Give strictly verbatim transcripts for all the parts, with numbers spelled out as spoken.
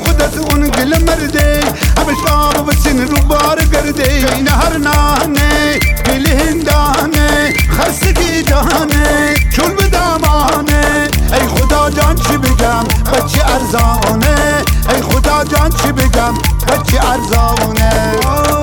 خودت اون گل مرده همش آب و سین رو بار گرده این هر نانه گل هندانه خستگی جانه چون به دامانه ای خدا جان چی بگم بچه ارزانه ای خدا جان چی بگم بچه ارزانه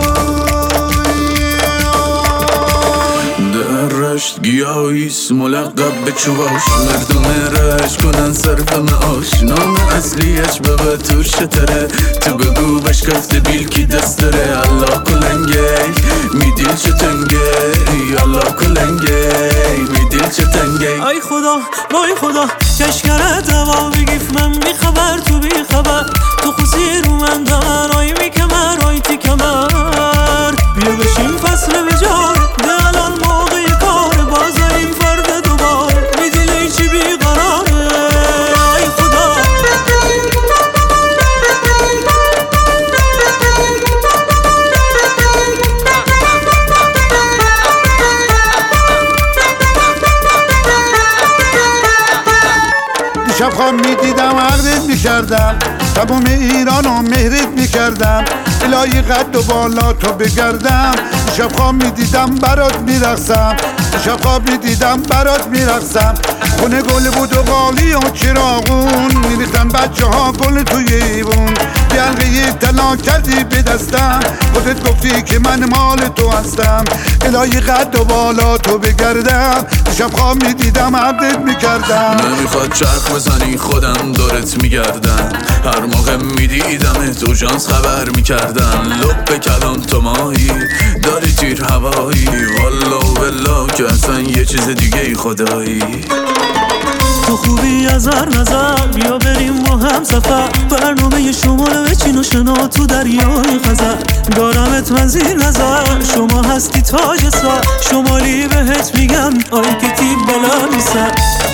رشت گیاهیست ملقب به چواش مردم رشت کنن صرف معاش نام اصلیش بابا تورشتره تو بگو بش کفت بیل کی دست داره الله کلنگه میدیل چه تنگه الله کلنگه میدیل چه تنگه ای خدا وای خدا کشکره دوا بگیف من بی خبر تو بی خبر تو خوزی رو من دار آی می کمر آی تی کمر بیا بشیم فصل بجار ده الان موقع کار بازاریم فرد دوبار میدیلی چی بیقراره ای خدا دیشب خواب میدیدم عقدت میکردم تمام ایران و مهرت میکردم الهی قد و بالا تو بگردم دیشب خواب میدیدم برات میرقصم دیشب خواب میدیدم برات میرقصم خونه گل بود و قالی و چراغون میریختن بچه ها گل توی ایوون یلقه طلا کردی به دستم خودت گفتی که من مال تو هستم الهی قد و بالا تو بگردم دیشب خواب میدیدم عبدت میکردم نمیخواد چرخ بزنی خودم دورت میگردم هر موقع میدیدم تو جانس خبر میکردم لب به کلام تو ماهی داری تیر هوایی والا و بلا که اصلا یه چیز دیگه ای خدایی تو خوبی از هر نظر بیا بریم ما هم سفر برنامه شمال بچین و شنا تو دریای خزر دارمت من زیر نظر شما هستی تاج سر شمالی بهت میگم آی که تیب بلا نیست